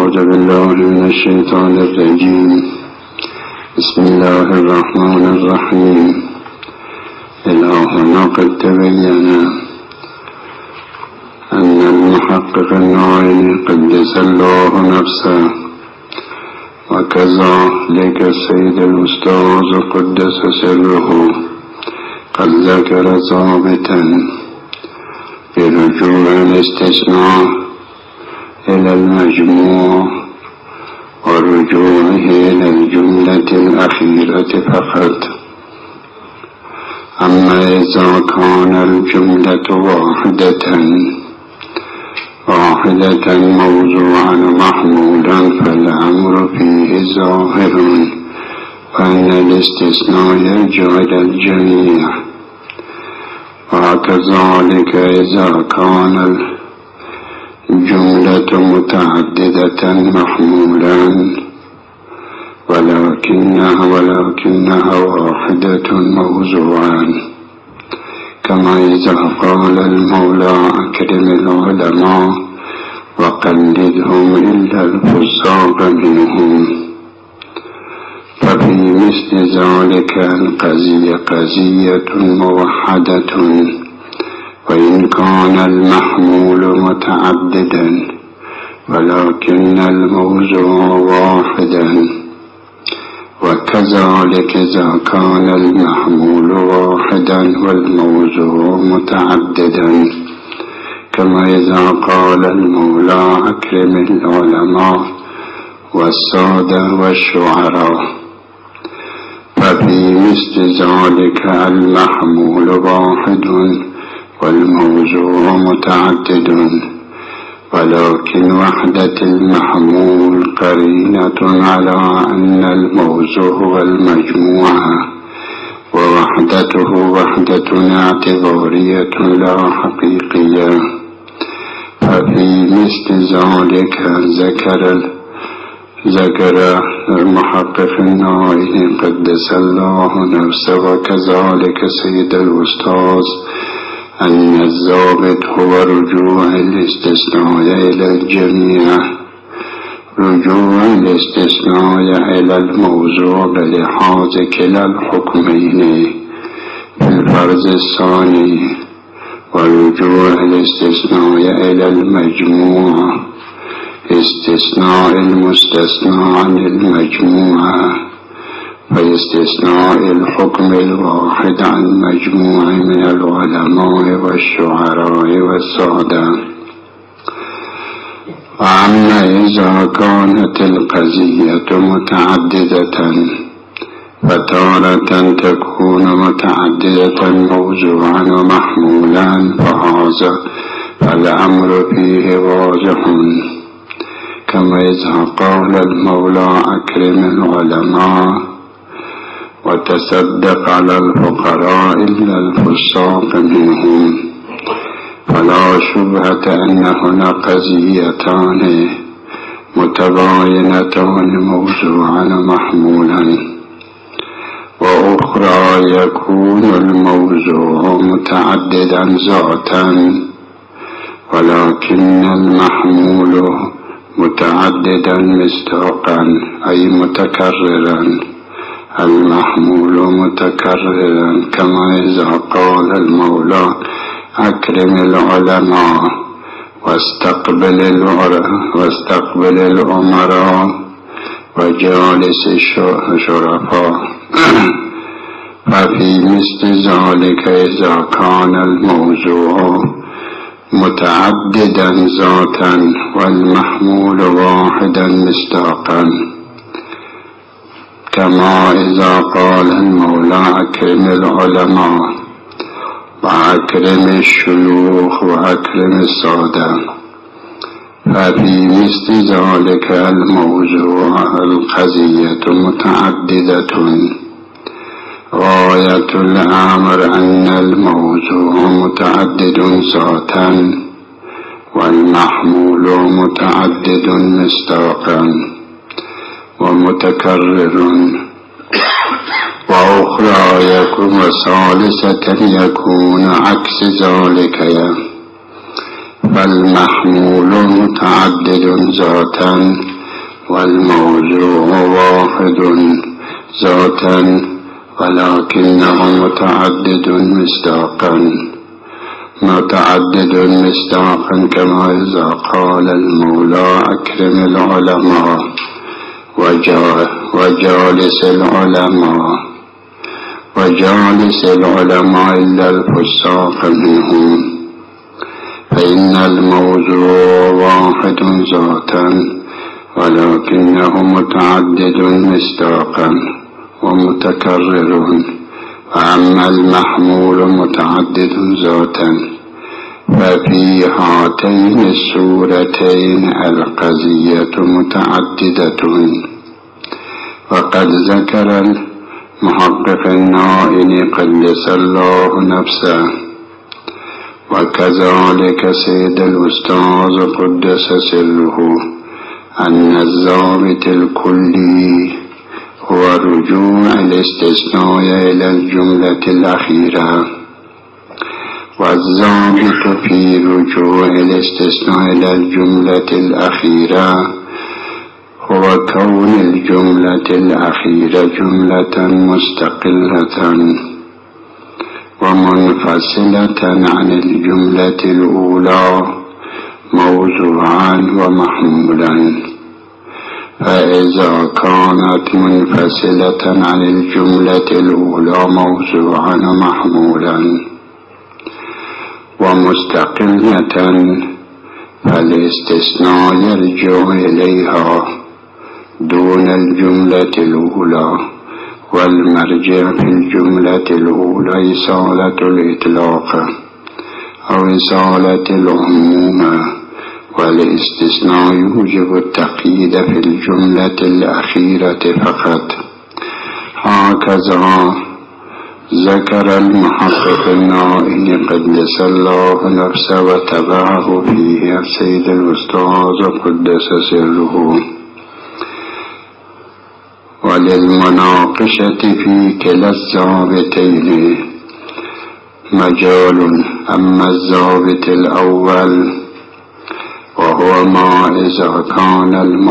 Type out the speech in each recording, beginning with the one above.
أعوذ بالله من الشيطان الرجيم. بسم الله الرحمن الرحيم. إلهنا قد تبين أن المحقق الناعم قدس الله نفسه، وكذلك السيد الأستاذ قدس سره قد ذكر ضابطا برجوع الاستثناء إلى المجموع ورجوعه إلى الجملة الأخيرة فقط. أما إذا كان الجملة واحدة موضوعا محمولا فالأمر فيه ظاهر، وأن الاستثناء يرجع إلى الجميع. وكذلك إذا كان الجملة متعددة محمولا ولكنها واحدة موضوعا، كما إذا قال المولى أكرم العلماء وقلدهم إلا الفساق منهم. ففي مثل ذلك القضية قضية موحدة، وإن كان المحمول متعددا ولكن الموضوع واحدا. وكذلك إذا كان المحمول واحدا والموضوع متعددا، كما إذا قال المولى أكرم العلماء والسادة والشعراء. ففي مثل ذلك المحمول واحد والموضوع متعدد، ولكن وحدة المحمول قرينة على أن الموضوع والمجموعة، ووحدته وحدة اعتبارية لا حقيقية. ففي مثل ذلك ذكر المحقق الناعم قدس الله نفسه وكذلك سيد الأستاذ أن الضابط هو رجوع الاستثناء إلى الجميع، رجوع الاستثناء إلى الموضوع بلحاظ كلا الحكمين في الفرض الثاني، ورجوع الاستثناء إلى المجموع استثناء المستثنى عن المجموعة، فاستثناء الحكم الواحد عن مجموع من العلماء والشعراء والسادة. وأما إذا كانت القضية متعددة فتارة تكون متعددة موضوعا ومحمولا، فهذا فالأمر فيه واضح، كما إذا قال المولى أكرم العلماء وتصدق على الفقراء إلا الفساق منهم. فلا شبهة أن هنا قضيتان متباينتان موضوعا ومحمولا، وأخرى يكون الموضوع متعددا ذاتا ولكن المحمول متعددا مصداقا أي متكررا، المحمول متكررا، كما إذا قال المولى أكرم العلماء واستقبل الأمراء وجالس الشرفاء. ففي مثل ذلك إذا كان الموضوع متعددا ذاتا والمحمول واحدا مصداقا، كما إذا قال المولى أكرم العلماء وأكرم الشيوخ وأكرم السادة. ففي مثل ذلك الموضوع القضية متعددة، غاية الأمر أن الموضوع متعدد ذاتا والمحمول متعدد مصداقا ومتكرر. وأخرى يكون وثالثة يكون عكس ذلك، فالمحمول متعدد ذاتا والموضوع واحد ذاتا ولكنه متعدد مصداقا كما إذا قال المولى أكرم العلماء وجالس العلماء إلا الفساق منهم، فإن الموضوع واحد ذاتا ولكنه متعدد مصداقا ومتكرر، وأما المحمول متعدد ذاتا ففي هاتين الصورتين القضية متعددة. وقد ذكر المحقق النائني قدس الله نفسه وكذلك سيد الأستاذ قدس سره أن الضابط الكلي هو رجوع الاستثناء إلى الجملة الأخيرة، والضابط في رجوع الاستثناء إلى الجملة الأخيرة هو كون الجملة الأخيرة جملة مستقلة ومنفصلة عن الجملة الأولى موضوعا ومحمولا. فإذا كانت منفصلة عن الجملة الأولى موضوعا ومحمولا ومستقلة فالاستثناء يرجع إليها دون الجملة الأولى، والمرجع في الجملة الأولى إصالة الإطلاق أو إصالة العموم، والاستثناء يوجب التقييد في الجملة الأخيرة فقط. هكذا ذكر المحقق النائني قدس الله نفسه وتبعه فيه السيد الأستاذ قدس سره. وللمناقشة في كلا الضابطين مجال. أما الضابط الأول وهو ما إذا كان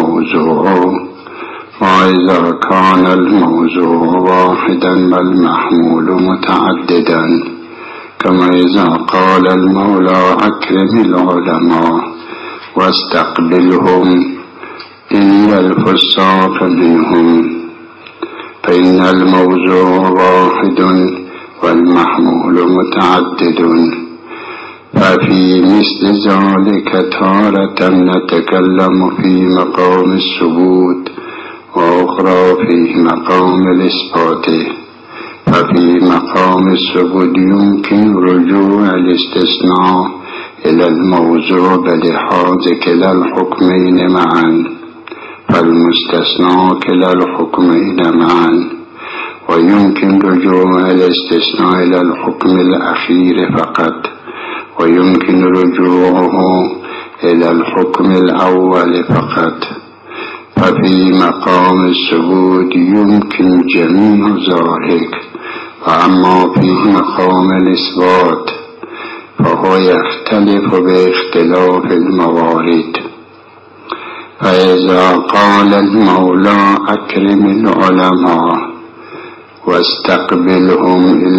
الموضوع واحدا والمحمول متعددا، كما إذا قال المولى أكرم العلماء واستقبلهم إلا الفساق منهم، فإن الموضوع واحد والمحمول متعدد. ففي مثل ذلك تارة نتكلم في مقام الثبوت وأخرى في مقام الإثبات. ففي مقام الثبوت يمكن رجوع الاستثناء إلى الموضوع بلحاظ كلا الحكمين معا، فالمستثنى كلا الحكمين معا، ويمكن رجوع الاستثناء إلى الحكم الأخير فقط، ويمكن رجوعه إلى الحكم الأول فقط. ففي مقام الثبوت يمكن جميع ذلك، وأما في مقام الإثبات فهو يختلف باختلاف الموارد. فإذا قال المولى أكرم العلماء واستقبلهم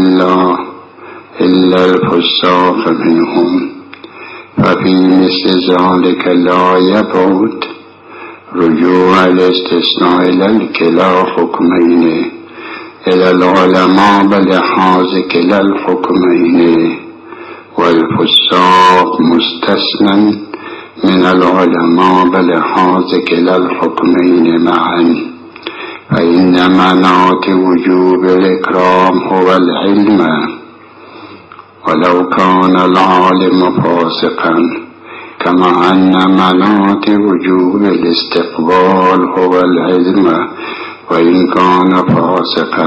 إلا الفساق منهم، ففي مثل ذلك لا يبعد رجوع الاستثناء إلى الكلا حكمين إلى العلماء بلحاظ كلا الحكمين، والفساق مستثنى من العلماء بلحاظ كلا الحكمين معا. فإن مناط وجوب الإكرام هو العلم، ولو كان العالم فاسقا، كما أن مناط وجوب الاستقبال هو العلم وإن كان فاسقا،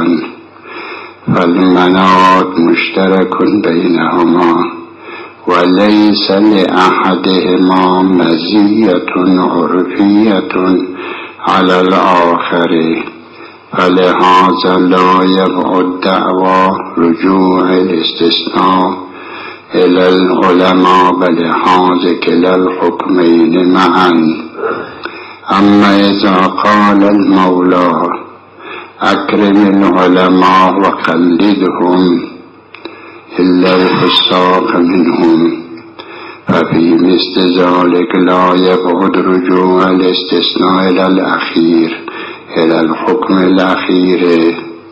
فالمناط مشترك بينهما، وليس لأحدهما مزية عرفية على الآخر، فلهذا لا يبعد دعوى رجوع الاستثناء إلى العلماء بلحاظ كلا الحكمين معا. أما إذا قال المولى أكرم العلماء وقلدهم إلا الفساق منهم، ففي مثل ذلك لا يبعد رجوع الاستثناء إلى الأخير، إلى الحكم الأخير،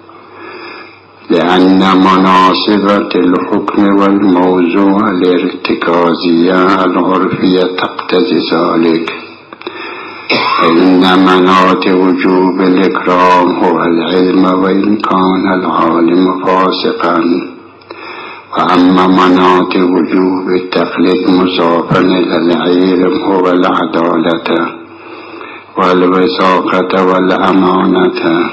لأن مناسبة الحكم والموضوع الارتكازية العرفية تقتضي ذلك. إن مناط وجوب الإكرام هو العلم وإن كان العالم فاسقا، وأما مناط وجوب التقليد مضافا إلى العلم هو العدالة والوثاقة والأمانة.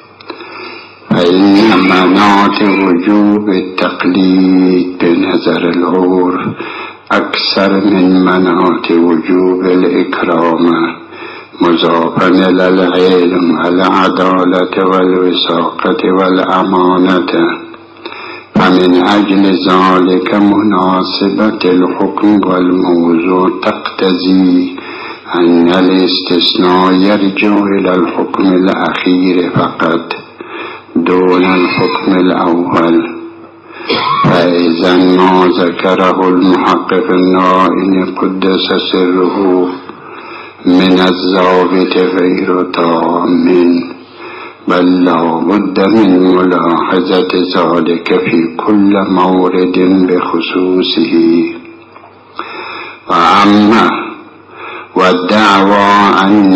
فإن مناط وجوب التقليد بنظر العرف أكثر من مناط وجوب الإكرام مضافا إلى العلم والعدالة والوثاقة والأمانة. فمن أجل ذلك مناسبة الحكم والموضوع تقتضي أن الاستثناء يرجع إلى الحكم الأخير فقط دون الحكم الأول. فإذا ما ذكره المحقق النائن قدس سره من الضابط غير تام، بل لا بد من ملاحظة ذلك في كل مورد بخصوصه. وأما والدعوى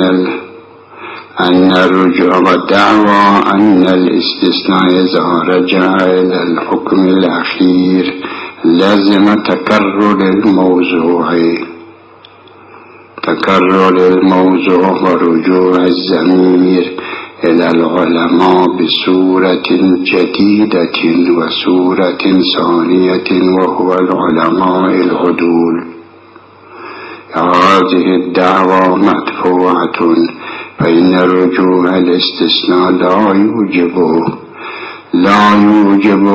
أن الاستثناء إذا رجع إلى الحكم الأخير لازم تكرر الموضوع ورجوع الضمير إلى العلماء بصورة جديدة وصورة ثانية وهو العلماء العدول. هذه الدعوة مدفوعة، فإن رجوع الاستثناء لا يوجب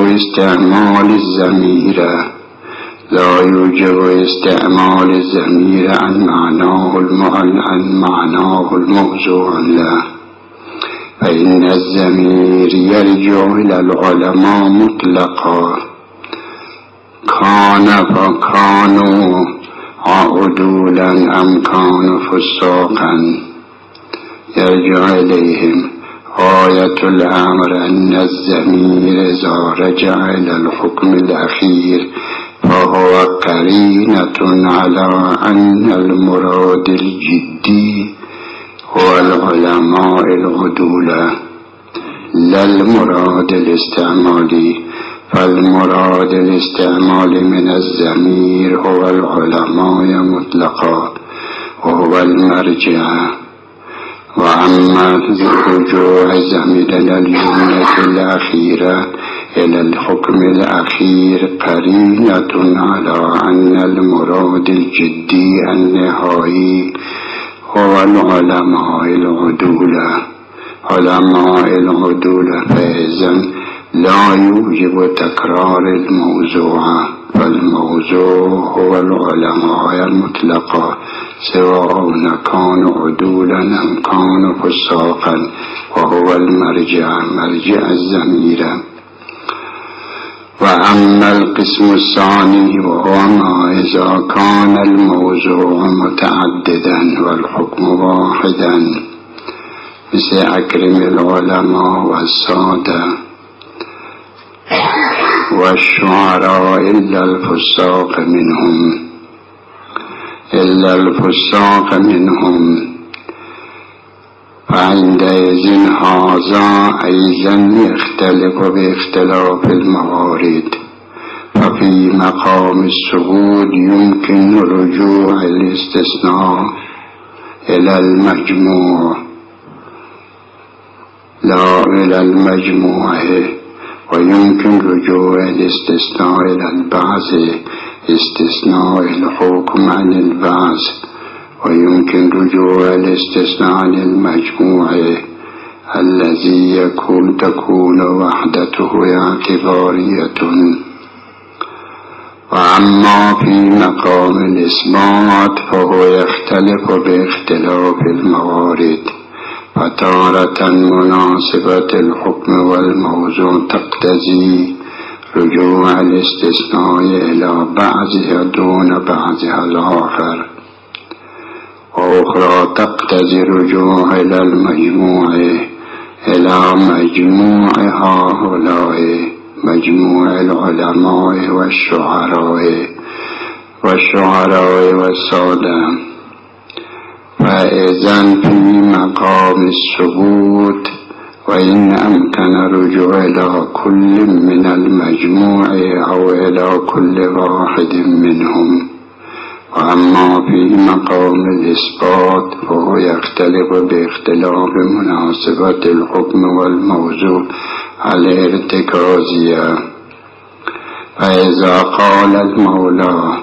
استعمال الضمير عن معناه الموضوع له، فإن الضمير يرجع إلى العلماء مطلقا فكانوا عدولا أم كانوا فساقا، يرجع إليهم. غاية الأمر أن الضمير إذا رجع إلى الحكم الأخير فهو قرينة على أن المراد الجدي هو العلماء العدول لا المراد الاستعمالي. فالمراد الاستعمالي من الضمير هو العلماء مطلقا وهو المرجع. وأما رجوع الضمير إلى الجملة الأخيرة إلى الحكم الأخير قرينة على أن المراد الجدي النهائي هو العلماء العدول. فإذن لا يوجب تكرار الموضوع، فالموضوع هو العلماء المطلقة سواء كانوا عدولا أم كانوا فساقا، وهو مرجع الضمير. وأما القسم الثاني وهو ما إذا كان الموضوع متعددا والحكم واحدا، مثل أكرم العلماء والسادة والشعراء إلا الفساق منهم، فعندئذ هذا أيضا يختلف باختلاف الموارد. ففي مقام الثبوت يمكن رجوع الاستثناء إلى المجموع لا إلى المجموعة، ويمكن رجوع الاستثناء إلى البعض استثناء الحكم عن البعض، ويمكن رجوع الاستثناء عن المجموع الذي تكون وحدته اعتبارية. وأما في مقام الإثبات فهو يختلف باختلاف الموارد، فتارة مناسبة الحكم والموضوع تقتضي رجوع الاستثناء إلى بعضها دون بعضها الآخر، وأخرى تقتضي رجوع إلى المجموع إلى مجموع هؤلاء مجموع العلماء والشعراء والسادة. فإذن في مقام الثبوت وإن أمكن رجوع إلى كل من المجموع أو إلى كل واحد منهم. وأما في مقام الإثبات فهو يختلف باختلاف مناسبة الحكم والموضوع الارتكازية. فإذا قال المولى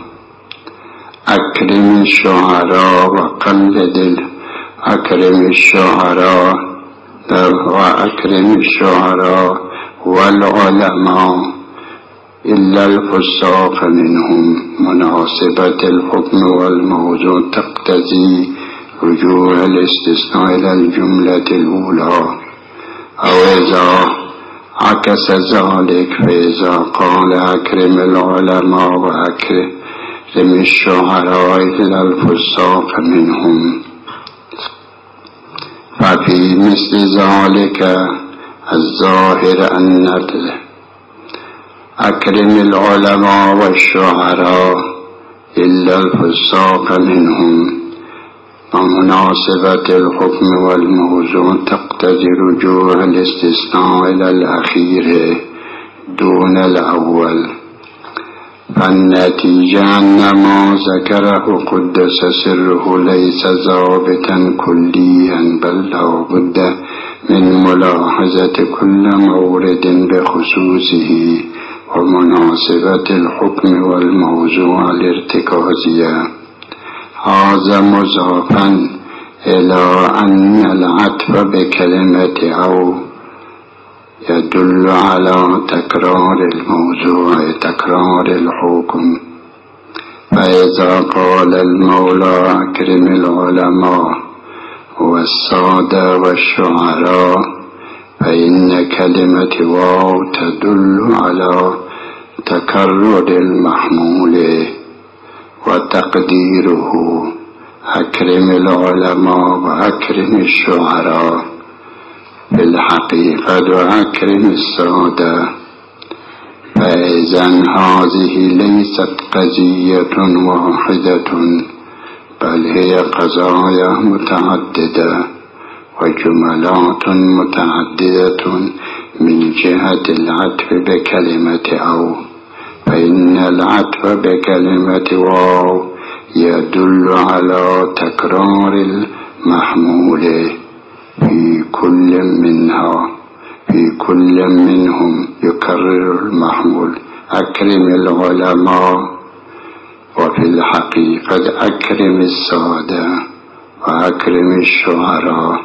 أكرم الشعراء وأكرم الشعراء والعلماء إلا الفساق منهم، مناسبة الحكم والموضوع تقتضي رجوع الاستثناء إلى الجملة الأولى. أو إذا عكس ذلك فإذا قال أكرم العلماء وأكرم الشعراء إلا الفساق منهم، ففي مثل ذلك الظاهر أن أكرم العلماء والشعراء إلا الفساق منهم، ومناسبة الحكم والموضوع تقتضي رجوع الاستثناء إلى الأخير دون الأول. فالنتيجة أن ما ذكره قدس سره ليس ضابطا كليا، بل لا بد من ملاحظة كل مورد بخصوصه ومناسبة الحكم والموضوع الارتكازية. هذا مضافا إلى أن العطف بكلمة أو يدل على تكرار الموضوع تكرار الحكم. فإذا قال المولى أكرم العلماء والسادة والشعراء فإن كلمة واو تدل على تكرر المحمول، وتقديره أكرم العلماء وأكرم الشعراء في الحقيقة وأكرم السادة. فإذن هذه ليست قضية واحدة، بل هي قضايا متعددة وجملات متعددة من جهة العطف بكلمة أو، فإن العطف بكلمة واو يدل على تكرار المحمول في كل منهم يكرر المحمول أكرم العلماء، وفي الحقيقة أكرم السادة وأكرم الشعراء.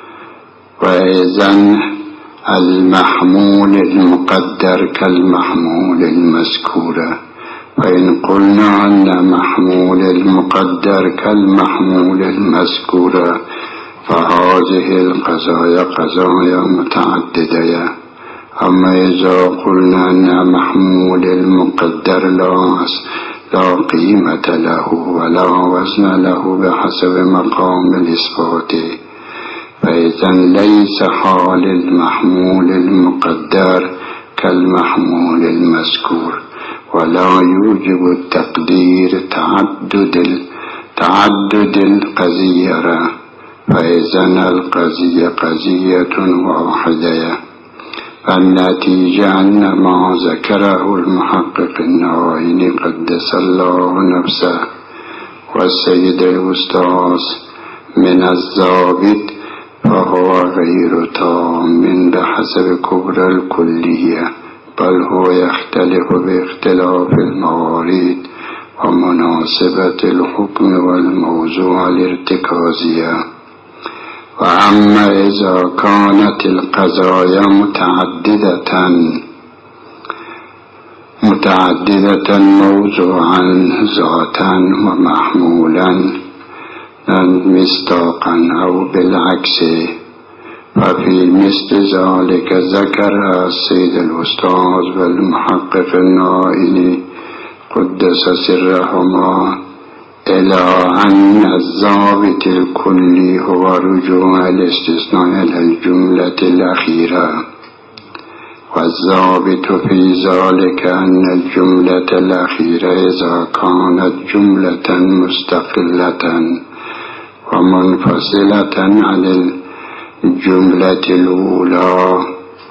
وإذن المحمول المقدر كالمحمول المذكور. فإن قلنا أن محمول المقدر كالمحمول المذكور فهذه القضايا قضايا متعددة. أما إذا قلنا أن محمول المقدر لا قيمة له ولا وزن له بحسب مقام الإثبات، فإذن ليس حال المحمول المقدر كالمحمول المذكور، ولا يوجب التقدير تعدد القضية، فإذن القضية قضية واحدة. فالنتيجة أن ما ذكره المحقق النووي قدس الله نفسه والسيد الأستاذ من الضابط فهو غير تام بحسب كبر الكلية، بل هو يختلف باختلاف الموارد ومناسبة الحكم والموضوع الارتكازية. وأما إذا كانت القضايا متعددة موضوعا ذاتا ومحمولا مصداقا أو بالعكس. وفي مثل ذلك ذكر السيد الأستاذ والمحقق النائل قدس سرهما إلى أن الضابط الكلي هو رجوع الاستثناء إلى الجملة الأخيرة، والضابط في ذلك أن الجملة الأخيرة إذا كانت جملة مستقلة ومنفصلة عن الجملة الأولى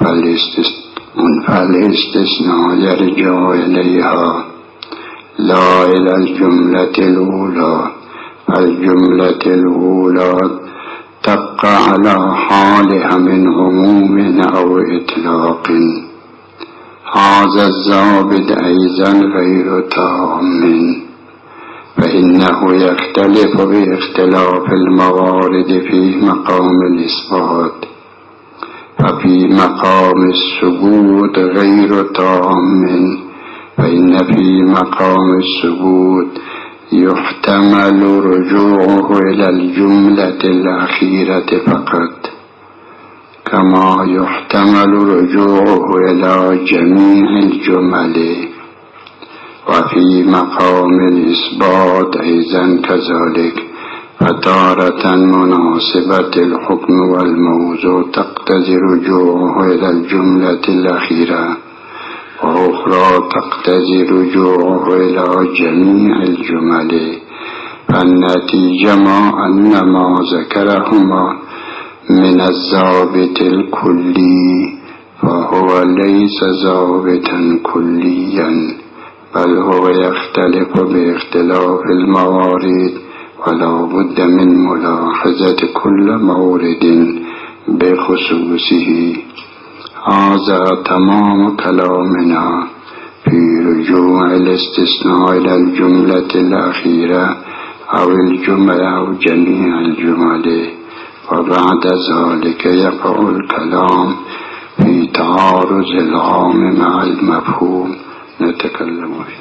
فالاستثناء يرجع إليها لا إلى الجملة الأولى. الجملة الأولى تبقى على حالها من عموم أو إطلاق. هذا الضابط أيضا غير تام، فإنه يختلف باختلاف الموارد في مقام الإثبات. ففي مقام الثبوت غير تام، فإن في مقام الثبوت يحتمل رجوعه إلى الجملة الأخيرة فقط، كما يحتمل رجوعه إلى جميع الجمل. وفي مقام الإثبات أيضا كذلك، فتارة مناسبة الحكم والموضوع تقتضي رجوعه إلى الجملة الأخيرة، وأخرى تقتضي رجوعه إلى جميع الجمل. فالنتيجة أن ما ذكرهما من الضابط الكلي فهو ليس ضابطا كليا، بل هو يختلف باختلاف الموارد، ولا بد من ملاحظة كل مورد بخصوصه. هذا تمام كلامنا في رجوع الاستثناء إلى الجملة الأخيرة أو الجملة أو جميع الجمل. وبعد ذلك يقع الكلام في تعارض العام مع المفهوم نتكلم فيه.